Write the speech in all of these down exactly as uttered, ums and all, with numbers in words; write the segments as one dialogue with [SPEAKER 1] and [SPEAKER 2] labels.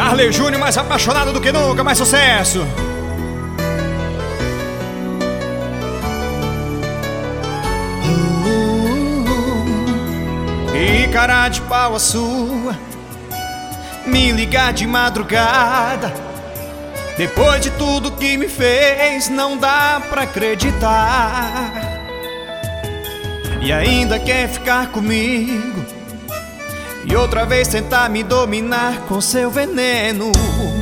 [SPEAKER 1] Darley Júnior, mais apaixonado do que nunca, mais sucesso. E cara de pau a sua, me ligar de madrugada. Depois de tudo que me fez, não dá pra acreditar. E ainda quer ficar comigo e outra vez tentar me dominar com seu veneno.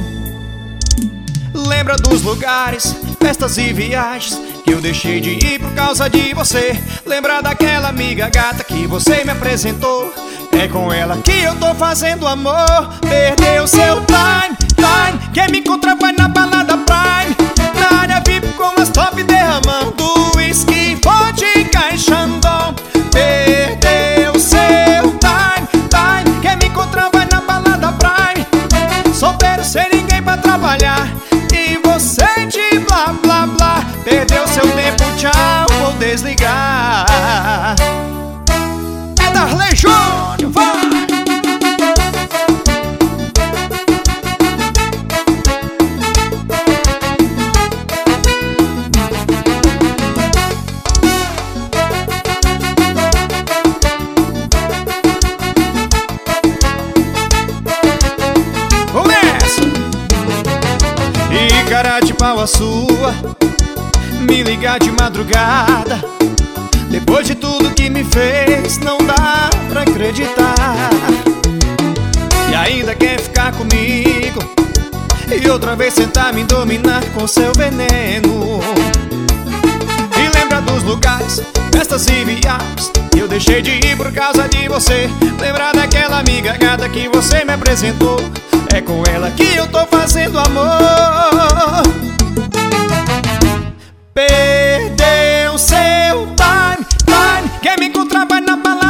[SPEAKER 1] Lembra dos lugares, festas e viagens que eu deixei de ir por causa de você. Lembra daquela amiga gata que você me apresentou. É com ela que eu tô fazendo amor. Perdeu seu time, time. Quer me encontrar vai na balada Prime, na área V I P com as top derramando whisky, vodka e Chandon. Perdeu seu time, time. Quer me encontrar vai na balada Prime, solteiro sem ninguém pra trabalhar e você de blá blá blá. Perdeu seu tempo, tchau, vou desligar. É Darley Júnior, vai! E cara de pau a sua, me ligar de madrugada. Depois de tudo que me fez, não dá pra acreditar. E ainda quer ficar comigo e outra vez tentar me dominar com seu veneno. E lembra dos lugares, festas e viagens que eu deixei de ir por causa de você. Lembra daquela amiga gata que você me apresentou. É com ela que eu tô fazendo amor. Perdeu seu time, time. Quer me encontrar vai na balada